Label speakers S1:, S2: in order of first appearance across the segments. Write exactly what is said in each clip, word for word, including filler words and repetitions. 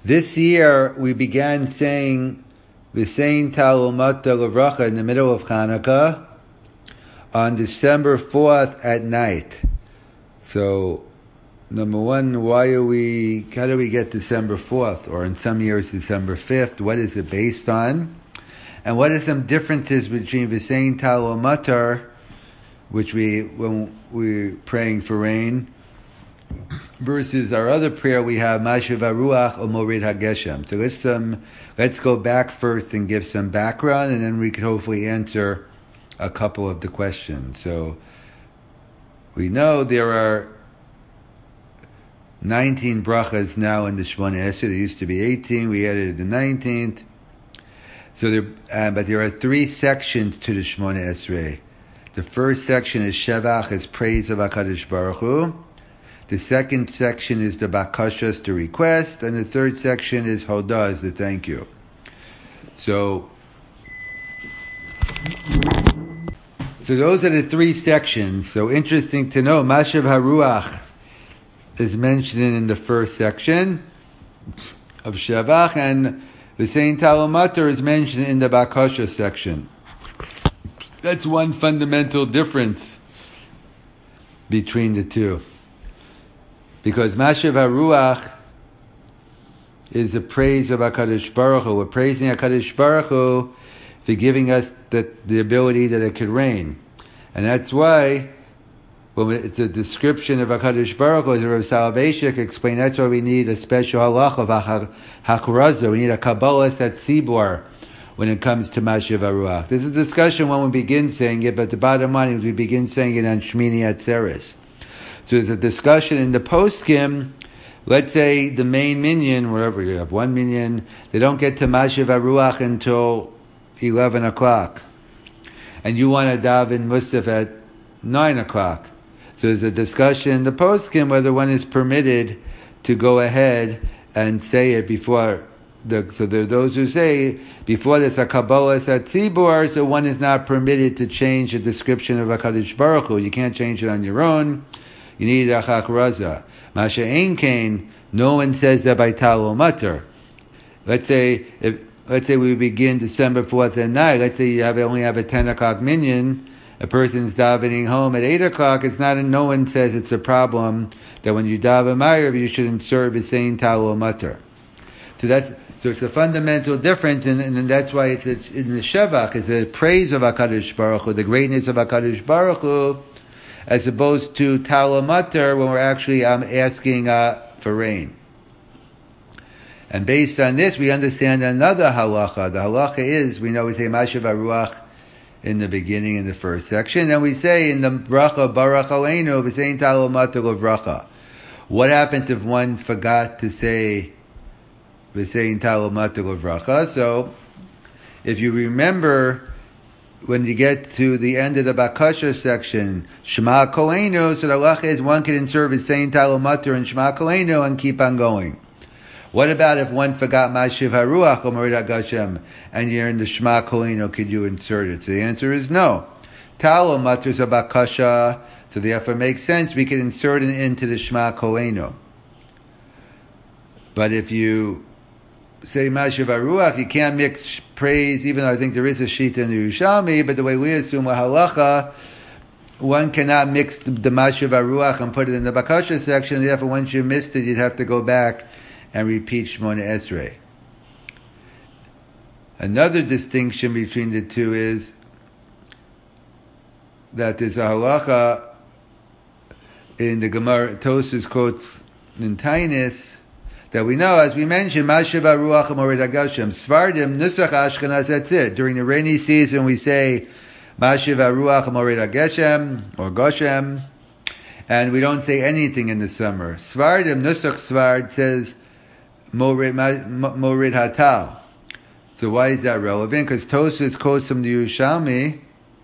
S1: This year we began saying V'sein Talumata Levracha in the middle of Hanukkah on December fourth at night. So, number one, why are we, how do we get December fourth? Or in some years December fifth? What is it based on? And what are some differences between V'sein Talumata, which we, when we're praying for rain, versus our other prayer we have Mashiv HaRuach or Morid HaGeshem. So let's um, let's go back first and give some background, and then we can hopefully answer a couple of the questions. So we know there are nineteen brachas now in the Shemona Esrei. There used to be eighteen. We added the nineteenth. So there, uh, but there are three sections to the Shemona Esrei. The first section is Shevach, is praise of HaKadosh Baruch Hu. The second section is the bakashas, the request, and the third section is hodah, is the thank you. So, so those are the three sections. So interesting to know, Mashiv HaRuach is mentioned in the first section of Shavach, and V'sein Talumata is mentioned in the bakashas section. That's one fundamental difference between the two. Because Mashiv HaRuach is the praise of HaKadosh Baruch Hu. We're praising HaKadosh Baruch Hu for giving us the, the ability that it could rain. And that's why, when it's a description of HaKadosh Baruch Hu, as Rav Soloveitchik explained, that's why we need a special halach of HaKarazah. We need a Kabbalah at Tzibor when it comes to Mashiv HaRuach. There's a discussion when we begin saying it, but the bottom line is we begin saying it on Shmini Atzeres. So there's a discussion in the poskim. Let's say the main minyan, whatever you have, one minyan, they don't get to Mashiv HaRuach until eleven o'clock. And you want to daven Musaf at nine o'clock. So there's a discussion in the poskim whether one is permitted to go ahead and say it before. The, so there are those who say before there's a Kabbalah at Tzibor, so one is not permitted to change the description of HaKadosh Baruch Hu. You can't change it on your own. You need a chakrazah. Masha ein kain, no one says that by Talumata. Let's say if let's say we begin December fourth at night. Let's say you have only have a ten o'clock minyan. A person's davening home at eight o'clock. It's not. A, no one says it's a problem that when you daven Ma'ariv you should insert V'sein Talumata. So that's so it's a fundamental difference, and, and that's why it's a, in the Shevach. It's a praise of HaKadosh Baruch Hu, the greatness of HaKadosh Baruch Hu, as opposed to Talumata when we're actually um, asking uh, for rain. And based on this, we understand another halacha. The halacha is, we know we say Mashiv HaRuach in the beginning in the first section, and we say in the bracha Baruch Aleinu V'sein Talumata Levracha. What happened if one forgot to say V'sein Talumata Levracha? So, if you remember, when you get to the end of the Bakasha section, Shema Koleinu, so the halacha is one can insert V'sein Talumata and Shema Koleinu and keep on going. What about if one forgot Mashiv HaRuach or Morid HaGeshem and you're in the Shema Koleinu, could you insert it? So the answer is no. Talumata is a Bakasha, so therefore it makes sense we can insert it into the Shema Koleinu. But if you say Mashiv HaRuach, you can't mix praise, even though I think there is a shita in the Yerushalmi, but the way we assume a halacha, one cannot mix the, the Mashiv HaRuach and put it in the Bakasha section, therefore once you missed it, you'd have to go back and repeat Shemona Esrei. Another distinction between the two is that there's a halacha in the Gemara, Tosfos quotes in Tainis, that we know, as we mentioned, Mashiv HaRuach Morid HaGeshem. Svardim, Nusach Ashkenaz, that's it. During the rainy season, we say Mashiv HaRuach Morid HaGeshem, or Goshem, and we don't say anything in the summer. Svardim, Nusach Svard says Morid, Morid Hatal. So why is that relevant? Because Tosfos quotes from the Yerushalmi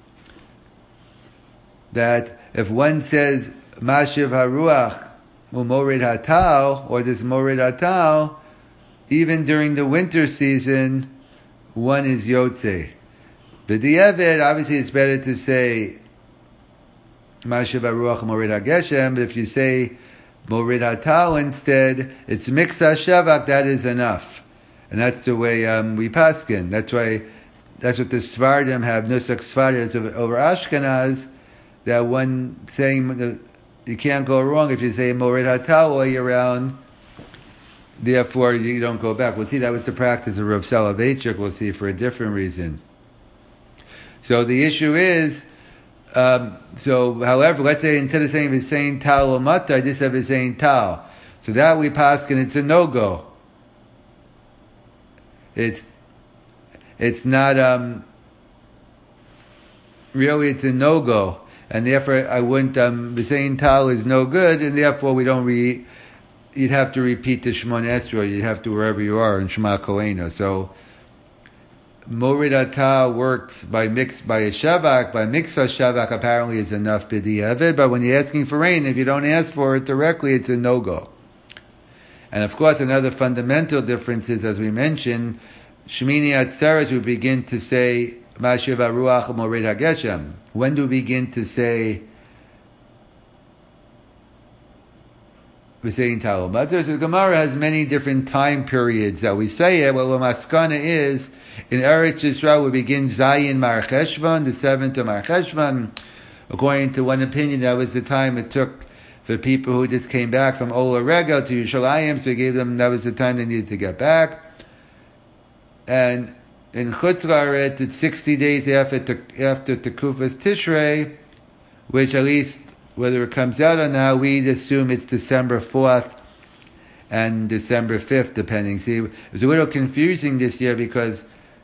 S1: that if one says Mashiv HaRuach Morid Hatal, or this Morid Hatal, even during the winter season, one is Yotze. B'di'evet, obviously it's better to say Mashiv HaRuach Morid HaGeshem, but if you say Morid Hatal instead, it's Miksa Shavak, that is enough. And that's the way um, we paskin. That's why, that's what the Svardim have, Nusach Svardim over Ashkenaz, that one saying, you can't go wrong if you say Morid Hatal all year round, therefore you don't go back. We'll see, that was the practice of Rav Soloveitchik, we'll see for a different reason. So the issue is, um, so however, let's say instead of saying V'sein Tal or Mata, I just have V'sein Tal. So that we paskin, it's a no-go. It's, it's not, um, really it's a no-go. And therefore, I wouldn't, um, the saying Tal is no good, and therefore we don't re, you'd have to repeat the Shemona Esrei, you'd have to wherever you are in Shema Koheinu. So, Morid Hatal works by mix, by a Shavak, by Miksa Shavak apparently is enough b'di'evid, but when you're asking for rain, if you don't ask for it directly, it's a no-go. And of course, another fundamental difference is, as we mentioned, Shemini Atzeres, we begin to say, Mashiv HaRuach Morid HaGeshem. When do we begin to say V'sein Tal U'Matar? So the Gemara has many different time periods that we say it. Well, the Maskana is, in Eretz Yisrael, we begin Zayin Mar Cheshvan, the seventh of Mar Cheshvan. According to one opinion, that was the time it took for people who just came back from Ola Regel to Yerushalayim, so he gave them, that was the time they needed to get back. And in Chutz La'aretz, it's sixty days after after Tekufas Tishrei, which at least, whether it comes out or not, we'd assume it's December fourth and December fifth, depending. See, it was a little confusing this year because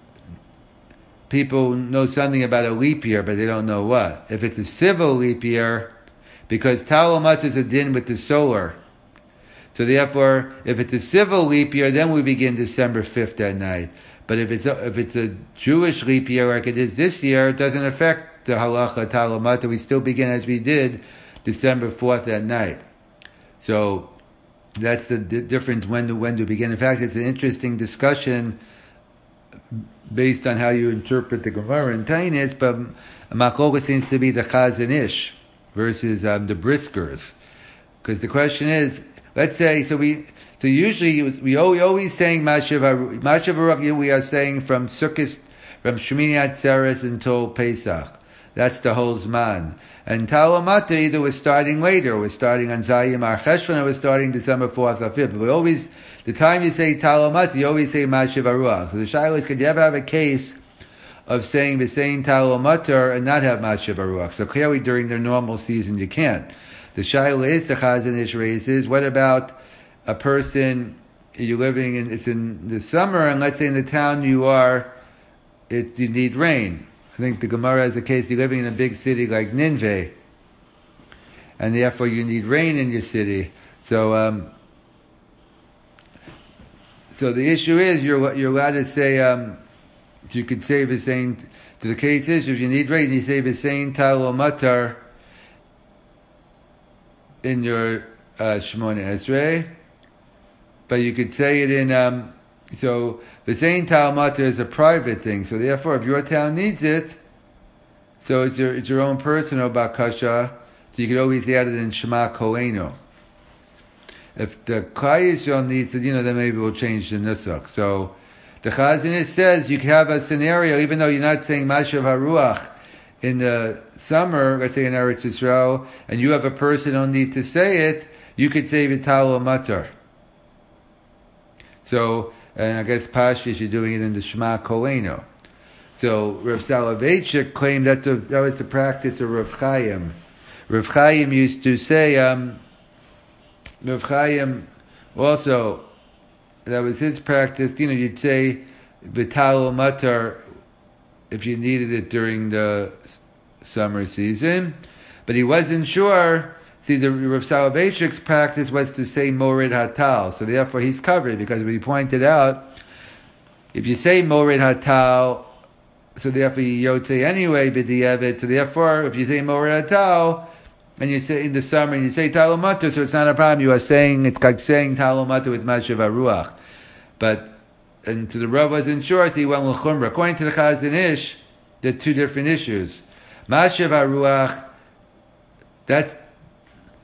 S1: people know something about a leap year, but they don't know what. If it's a civil leap year, because Tal U'Matar is a din with the solar. So therefore, if it's a civil leap year, then we begin December fifth at night. But if it's a, if it's a Jewish leap year like it is this year, it doesn't affect the halacha Tal U'Matar. We still begin as we did December fourth at night. So that's the di- difference when to when to begin. In fact, it's an interesting discussion based on how you interpret the Gemara in Tainis, but Machoga seems to be the Chazon Ish versus um, the Briskers. Because the question is, let's say, so we... So usually we always saying Mashiv HaRuach, we are saying from Sukkot, from Shemini Atzeres until Pesach. That's the whole Zman. And Tal U'Matar either we're starting later, or we're starting on Zayin Mar Cheshvan, or we're starting December fourth or fifth. But we always, the time you say Tal U'Matar, you always say Mashiv HaRuach. So the Shaila is, could you ever have a case of saying the saying Tal U'Matar and not have Mashiv HaRuach? So clearly during the normal season you can't. The Shaila is, the Chazon Ish raises, what about a person, you're living in, it's in the summer, and let's say in the town you are, it, you need rain. I think the Gemara has a case, you're living in a big city like Nineveh, and therefore you need rain in your city. So, um, so the issue is, you're you're allowed to say, um, you could say the same, to the case is, if you need rain, you say the same Tal U'Matar in your uh, Shemona Esrei. But you could say it in, um, so the saying Tal U'Matar is a private thing. So therefore, if your town needs it, so it's your it's your own personal bakasha. So you could always add it in Shema Koheinu. If the Klal Yisrael needs it, you know, then maybe we'll change the nusach. So the Chazon Ish says you can have a scenario, even though you're not saying Mashiv HaRuach in the summer, let's say in Eretz Yisrael, and you have a person who don't need to say it, you could say Tal U'Matar. So, and I guess Pashas, you're doing it in the Shema Koheinu. So, Rav Soloveitchik claimed that the, that was the practice of Rav Chaim. Rav Chaim used to say, um, Rav Chaim also, that was his practice, you know, you'd say Tal U'Matar if you needed it during the summer season, but he wasn't sure. See, the Rav Soloveitchik's practice was to say Morid Hatal, so therefore he's covered, because we pointed out, if you say Morid Hatal, so therefore you yote anyway, b'di'evet, so therefore if you say Morid Hatal, and you say in the summer, and you say Tal U'Matar, so it's not a problem, you are saying, it's like saying Tal U'Matar with Mashiv HaRuach. But, and to the Rav wasn't sure, so he went with Chumrah. According to the Chazon Ish, there are two different issues. Mashiv HaRuach, that's,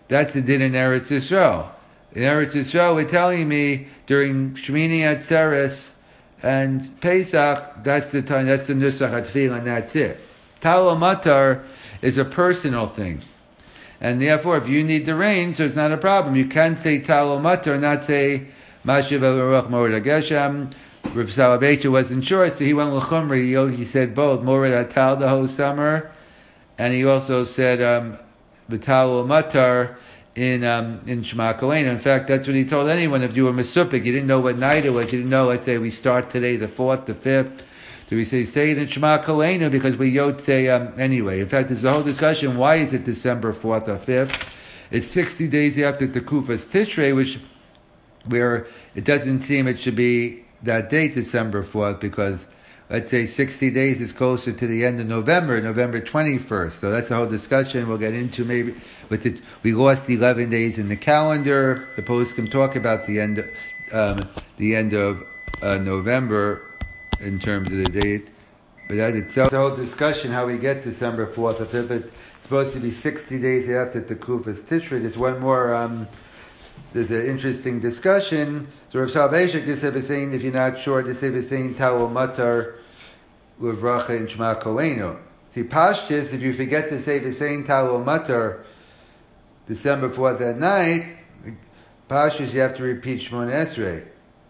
S1: That's the din in Eretz Yisrael. In Eretz Yisrael, we're telling me during Shmini Atzeres and Pesach, that's the time, that's the Nusach HaTefillah, and that's it. Tal Matar is a personal thing. And therefore, if you need the rain, so it's not a problem. You can say Tal Matar, not say Mashiv El-Ruach Mored HaGeshem. Rav Soloveitcher wasn't sure, so he went L'chumri. He said both, Mored HaTal the whole summer, and he also said um, B'Tal Matar in um, in Shema Kohen. In fact, that's what he told anyone. If you were Mesupik, you didn't know what night it was, you didn't know, let's say we start today, the fourth, the fifth, do we say, say it in Shema Kohen, because we yot say um, anyway. In fact, there's a whole discussion, why is it December fourth or fifth? It's sixty days after Tekufas Tishrei, which, where it doesn't seem it should be that date, December fourth, because let's say sixty days is closer to the end of November, November twenty-first. So that's a whole discussion we'll get into maybe. But it, we lost eleven days in the calendar. The post can talk about the end, um, the end of uh, November in terms of the date. But that itself, the whole discussion how we get December fourth or fifth. It's supposed to be sixty days after Tekufas Tishrei. There's one more. Um, there's an interesting discussion. So Rav Soloveitcher is saying, if you're not sure, this is saying Tawel Matar with Racha and Shema Koheinu. See, Pashtus, if you forget to say the same Tawel Matar December fourth at night, Pashtus, you have to repeat Shmon Esrei.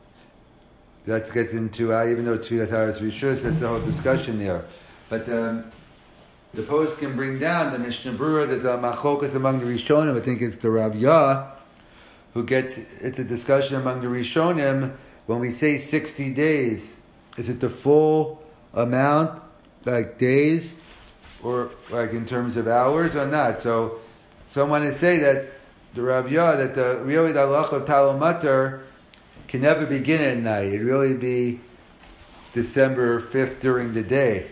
S1: That gets into, uh, even though Tfilas Haris Rishus, that's the whole discussion there. But um, the post can bring down the Mishnah Berurah. There's a machokas among the Rishonim. I think it's the Rav Yah, who gets, it's a discussion among the Rishonim. When we say sixty days, is it the full amount, like days, or like in terms of hours, or not? So, someone to say that the Rav Yah, that the really the halach of Tal Matar can never begin at night. It'd really be December fifth during the day.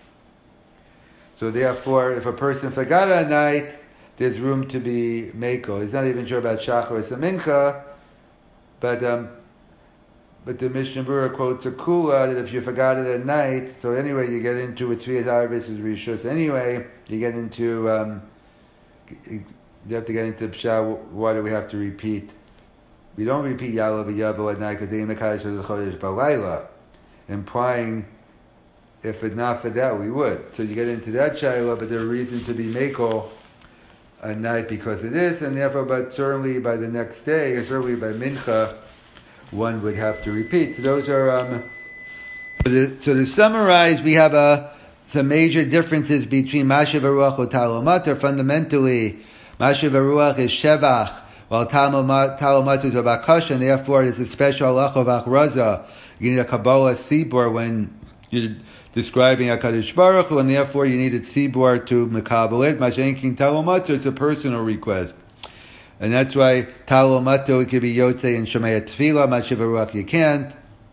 S1: So therefore, if a person forgot at night, there's room to be Meiko. He's not even sure about Shachar or Mincha, but um, but the Mishnah Berurah quotes a Kula that if you forgot it at night, so anyway, you get into a Tzvias Arvis is Rishus. Anyway, you get into um, you have to get into Pshat. Why do we have to repeat? We don't repeat Yalav Yavo at night because the Imakash was a Chodesh Balayla, implying if it's not for that, we would. So you get into that Shaila, but there's a reason to be Meiko at night because of this, and therefore, but certainly by the next day, or certainly by Mincha, one would have to repeat. So those are, um, so to, so to summarize, we have a, some major differences between Mashiv Haruach and Tal Matar. Fundamentally, Mashiv Haruach is Shevach, while Tal Matar is about Kasha, and therefore it's a special halach of Achraza. You need a Kabbalah Sibor when you're describing HaKadosh Baruch Hu, and therefore you need a Tzibor to Mekabel it. Mashenkin Tal Matar, it's a personal request. And that's why Tal Matar, it could be Yotzei and Shemaya Tefillah, Mashiv Haruach you can't.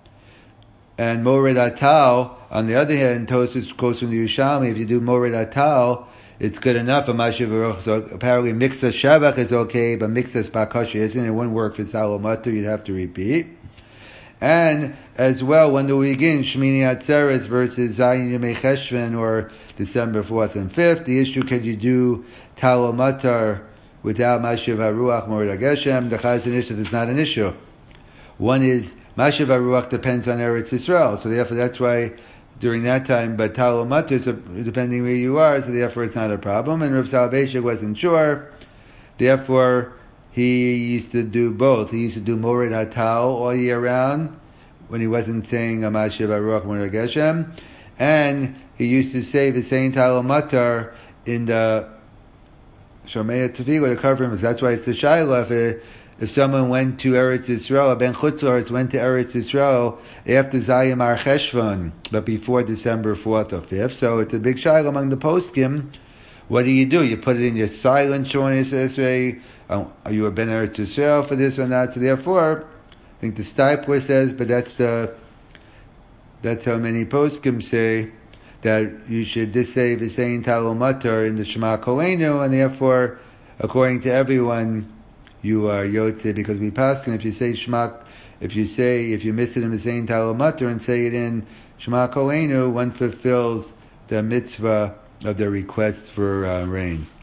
S1: And Mored Atal, on the other hand, Tosfos quotes from the Yerushalmi, if you do Mored Atal, it's good enough for Mashiv Haruach. So apparently Mixas Shavach is okay, but Mixas Bakasha isn't. It wouldn't work for Tal Matar, you'd have to repeat. And as well, when do we begin Shmini Atzeres versus Zayin Yemei Cheshvan or December fourth and fifth? The issue, can you do Tal Matar without Mashiv Haruach Mored HaGeshem? The Chazon Ish says it's not an issue. One is Mashiv Haruach depends on Eretz Yisrael, so therefore that's why during that time, but Tal Matar, so depending where you are, so therefore it's not a problem. And Rav Soloveitcher wasn't sure, therefore he used to do both. He used to do Mored HaTal all year round when he wasn't saying Mashiv Haruach Mored HaGeshem, and he used to say the same Tal Matar in the Shomei Tefillah to cover him. That's why it's the Shaila. If, if someone went to Eretz Yisrael, Ben Chutzlaritz went to Eretz Yisrael after Zayim Ar Cheshvan, but before December fourth or fifth, so it's a big Shaila among the poskim. What do you do? You put it in your silent Shmon Esrei. Um, are you a Ben Eretz Yisrael for this or not? So therefore, I think the Steipler says, but that's the that's how many poskim say that you should just say V'sein Tal Matar in the Shema Koheinu, and therefore, according to everyone, you are Yotze, because we pass, and if you say Shema, if you say, if you miss it in V'sein Tal Matar and say it in Shema Koheinu, one fulfills the mitzvah of the request for uh, rain.